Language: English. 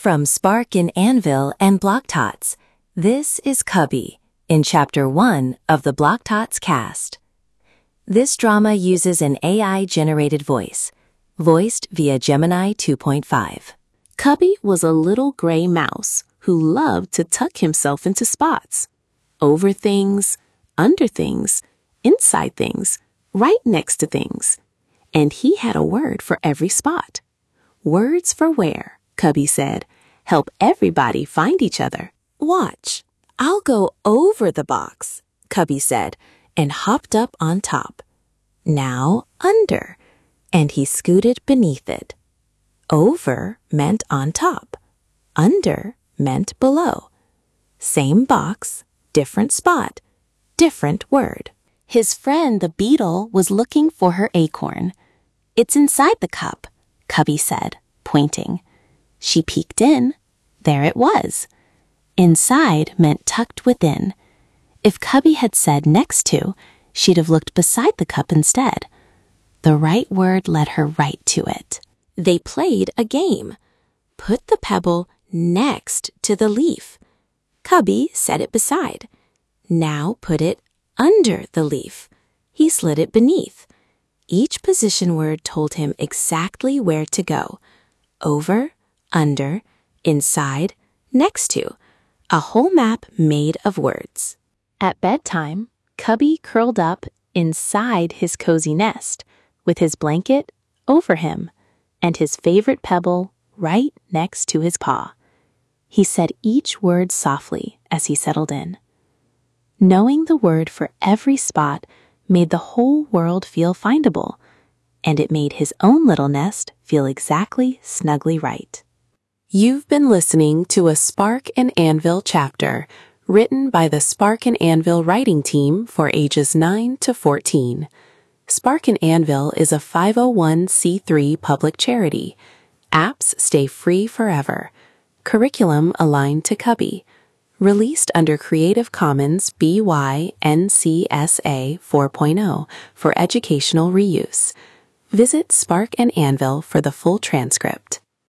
From Spark and Anvil and Block Tots, this is Cubby in Chapter 1 of the Block Tots cast. This drama uses an AI-generated voice, voiced via Gemini 2.5. Cubby was a little gray mouse who loved to tuck himself into spots. Over things, under things, inside things, right next to things. And he had a word for every spot. Words for where, Cubby said, help everybody find each other. Watch, I'll go over the box, Cubby said, and hopped up on top. Now under, and he scooted beneath it. Over meant on top. Under meant below. Same box, different spot, different word. His friend the beetle was looking for her acorn. It's inside the cup, Cubby said, pointing. She peeked in. There it was. Inside meant tucked within. If Cubby had said next to, she'd have looked beside the cup instead. The right word led her right to it. They played a game. Put the pebble next to the leaf. Cubby set it beside. Now put it under the leaf. He slid it beneath. Each position word told him exactly where to go. Over, under, inside, next to. A whole map made of words. At bedtime, Cubby curled up inside his cozy nest with his blanket over him and his favorite pebble right next to his paw. He said each word softly as he settled in. Knowing the word for every spot made the whole world feel findable, and it made his own little nest feel exactly snugly right. You've been listening to a Spark and Anvil chapter written by the Spark and Anvil writing team for ages 9 to 14. Spark and Anvil is a 501c3 public charity. Apps stay free forever. Curriculum aligned to Cubby. Released under Creative Commons BY NC-SA 4.0 for educational reuse. Visit Spark and Anvil for the full transcript.